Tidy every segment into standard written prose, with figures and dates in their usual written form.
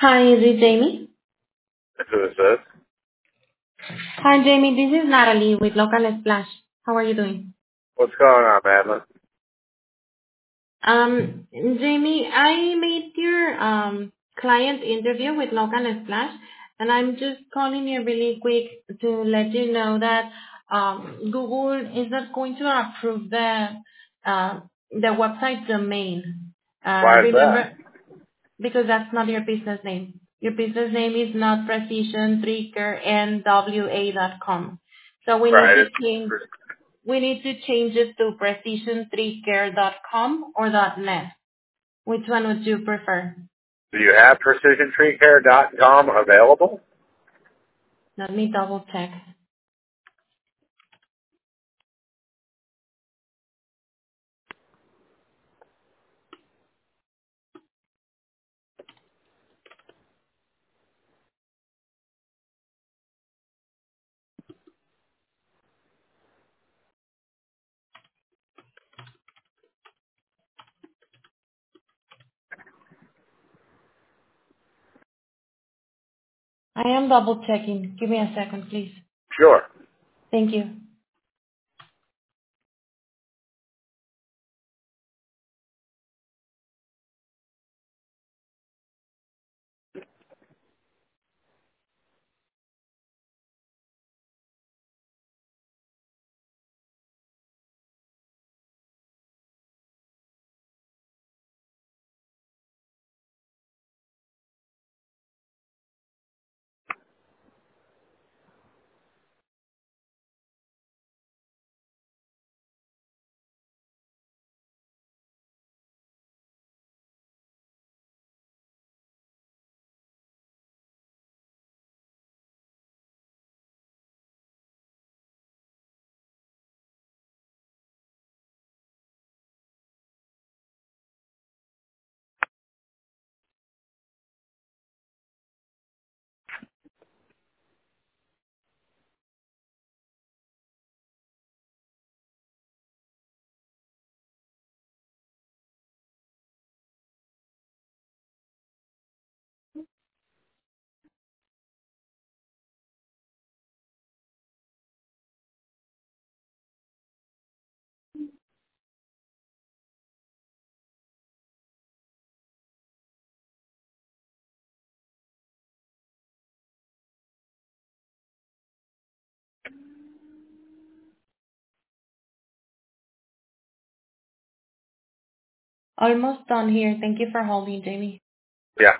Hi, is it Jamie? Who is this? Hi, Jamie. This is Natalie with Local Splash. How are you doing? What's going on, Madeline? Jamie, I made your client interview with Local Splash, and I'm just calling you really quick to let you know that Google is not going to approve the website domain. Why is that? Remember, because that's not your business name. Your business name is not precisiontrickersnwa.com. So Right. we need to change it to precisiontricare.com or .net. Which one would you prefer? Do you have PrecisionTreeCare.com available? Let me double check. I am double checking. Give me a second, please. Sure. Thank you. Almost done here. Thank you for holding, Jamie. Yeah.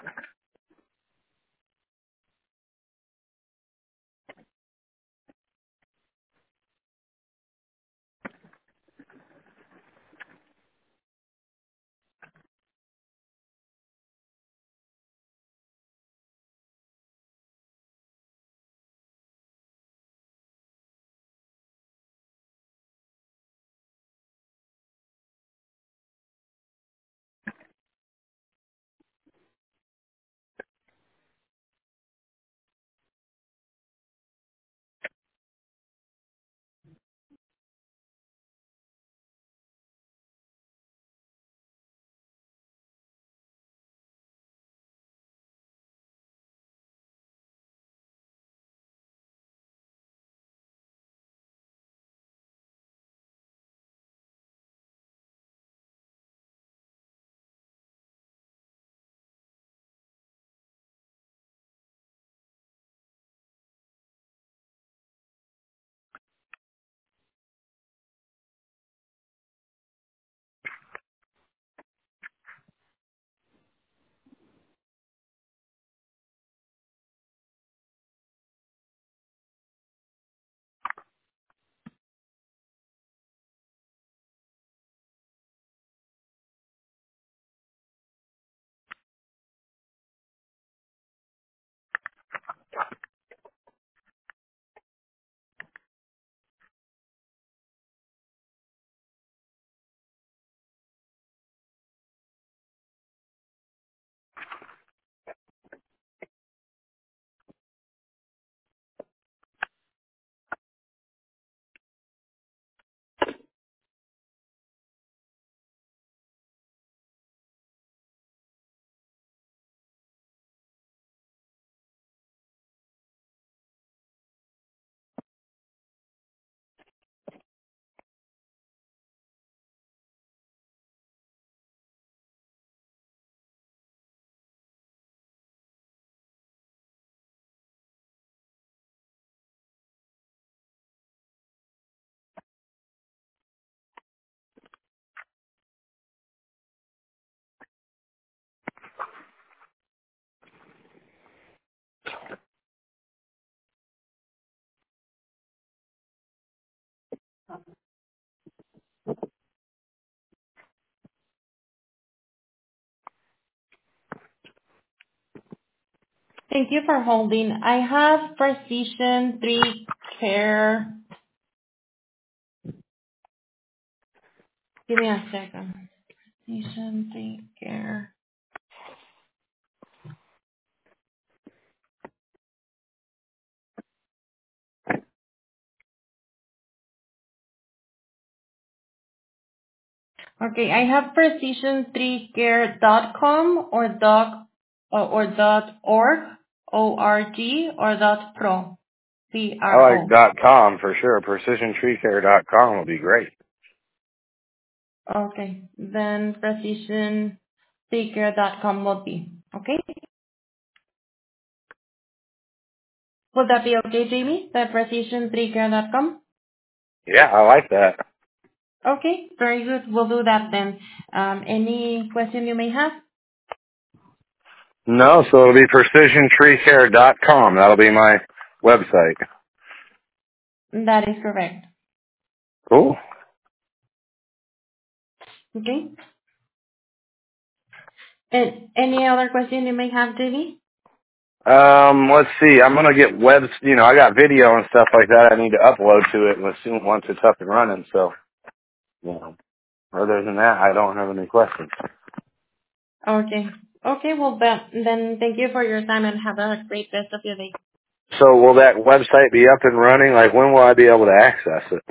Thank you for holding. I have Precision 3 Care. Give me a second. Precision 3 Care. Okay, I have precision3care.com or .org, O-R-G, or .pro, I like P-R-O. .com for sure. PrecisionTreeCare.com would be great. Okay, then precision3care.com will be. Okay? Would that be okay, Jamie? The precision3care.com? Yeah, I like that. Okay, very good. We'll do that then. Any question you may have? No, so it'll be PrecisionTreeCare.com. That'll be my website. That is correct. Cool. Okay. And any other question you may have, Jamie? Let's see. I'm gonna get I got video and stuff like that I need to upload to it once it's up and running. So, other than that, I don't have any questions. Okay. Okay, well, then thank you for your time and have a great rest of your day. So, will that website be up and running? Like, when will I be able to access it?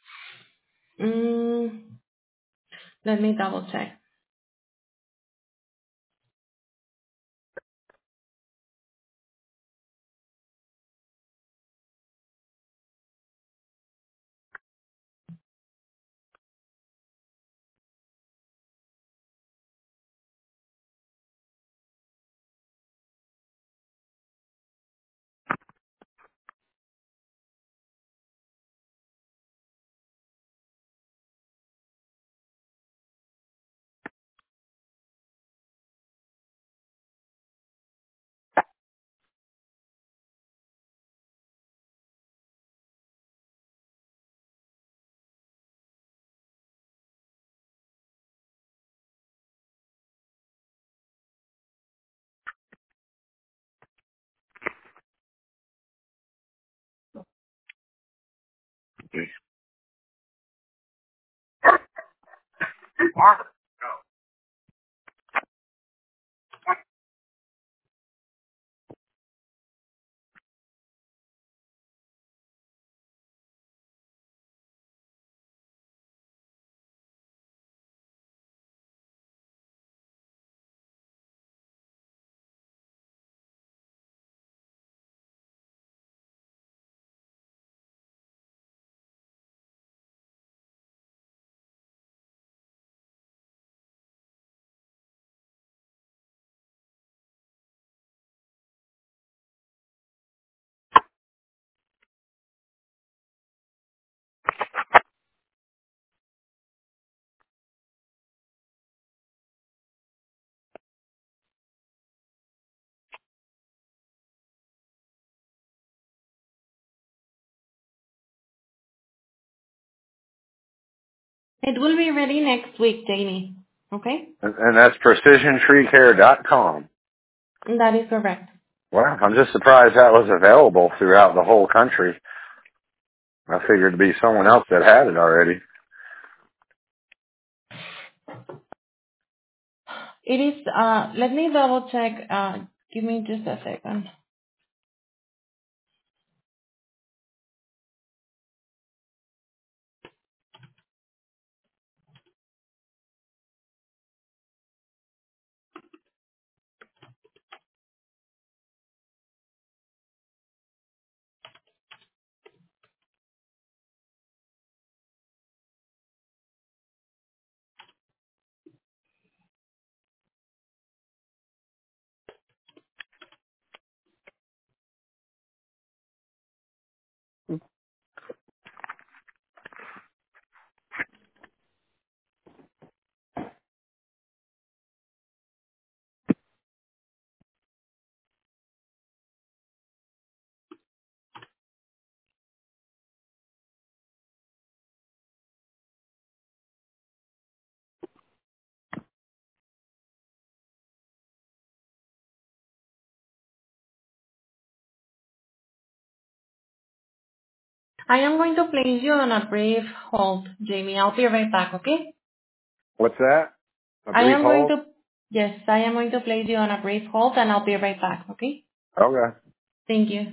Mm, let me double check. It will be ready next week, Jamie. Okay? And that's PrecisionTreeCare.com. That is correct. Wow, I'm just surprised that was available throughout the whole country. I figured it'd be someone else that had it already. It is, let me double check. Give me just a second. I am going to place you on a brief hold, Jamie. I'll be right back, okay? What's that? A I brief am going hold? to, yes, I am going to place you on a brief hold and I'll be right back, okay? Okay. Thank you.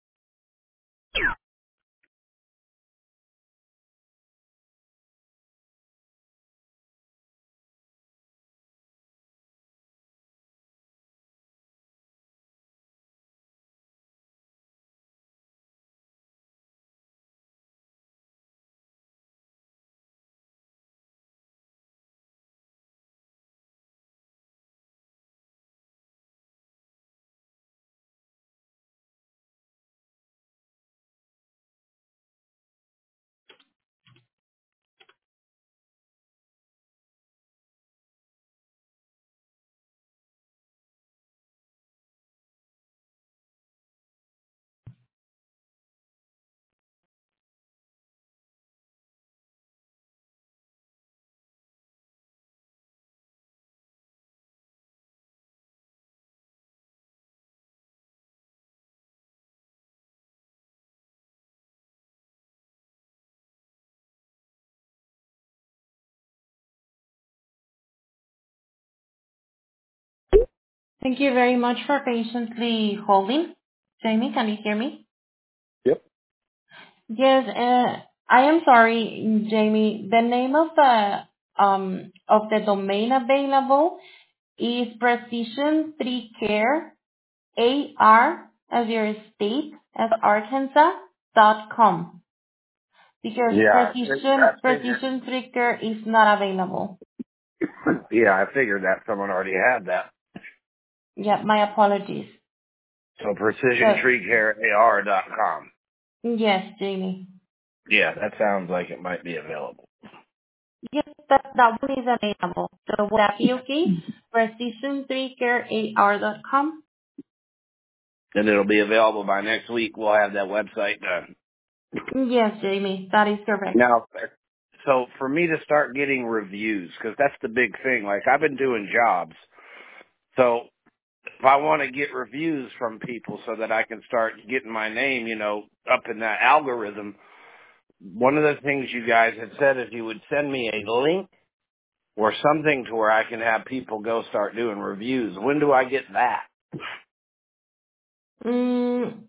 Thank you very much for patiently holding. Jamie, can you hear me? Yep. Yes, I am sorry, Jamie. The name of the domain available is Precision 3 Care AR as your state as Arkansas.com because Yeah, Precision 3 Care is not available. I figured that someone already had that. Yeah, my apologies. So So PrecisionTreeCareAR.com. yes, Jamie. Yeah, that sounds like it might be available. Yes, that one is available. So will that be okay? Precision3carear.com. And it'll be available by next week. We'll have that website done. Yes, Jamie, that is correct. Now, so for me to start getting reviews, because that's the big thing. Like, I've been doing jobs. So if I want to get reviews from people so that I can start getting my name, up in that algorithm, one of the things you guys had said is you would send me a link or something to where I can have people go start doing reviews. When do I get that? Mm,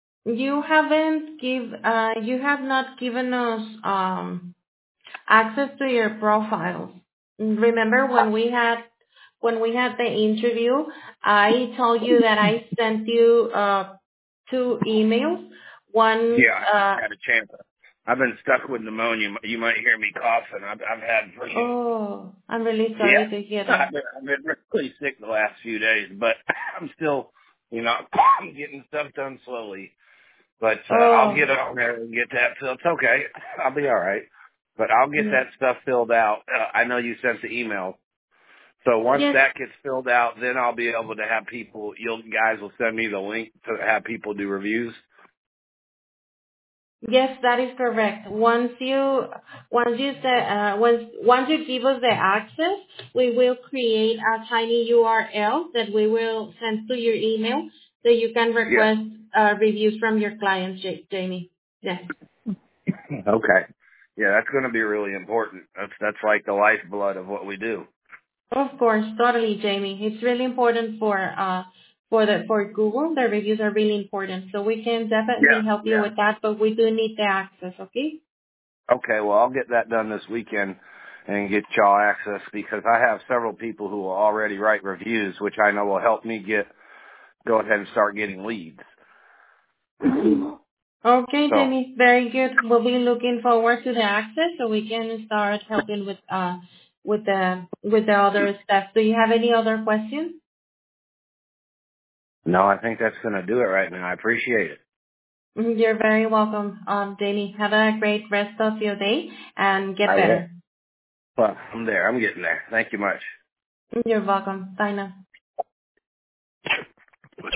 you have not given us access to your profile. Remember when we had the interview, I told you that I sent you two emails. One Yeah, I haven't had a chance. I've been stuck with pneumonia. You might hear me coughing. I've had freaking. oh, I'm really Yeah, sorry to hear that. I've been really sick the last few days, but I'm still, I'm getting stuff done slowly. But I'll Oh, get on there and get that filled. It's okay. I'll be all right. But I'll get mm, that stuff filled out. I know you sent the email. So once yes. that gets filled out, then I'll be able to have people, you guys will send me the link to have people do reviews. Yes, that is correct. Once you give us the access, we will create a tiny URL that we will send to your email so you can Yeah. request reviews from your clients, Jamie. Yes. Okay. Yeah, that's going to be really important. That's like the lifeblood of what we do. Of course, totally, Jamie. It's really important for Google. The reviews are really important, so we can definitely Yeah. help you Yeah. with that, but we do need the access, okay? Okay, well, I'll get that done this weekend and get y'all access because I have several people who will already write reviews, which I know will help me go ahead and start getting leads. Okay, So, Jamie. Very good. We'll be looking forward to the access so we can start helping with the other steps. Do you have any other questions? no, I think that's going to do it right now. I appreciate it. You're very welcome, Jamie. Have a great rest of your day and get I will. better. Well, I'm there. I'm getting there. Thank you much. You're welcome. Bye now.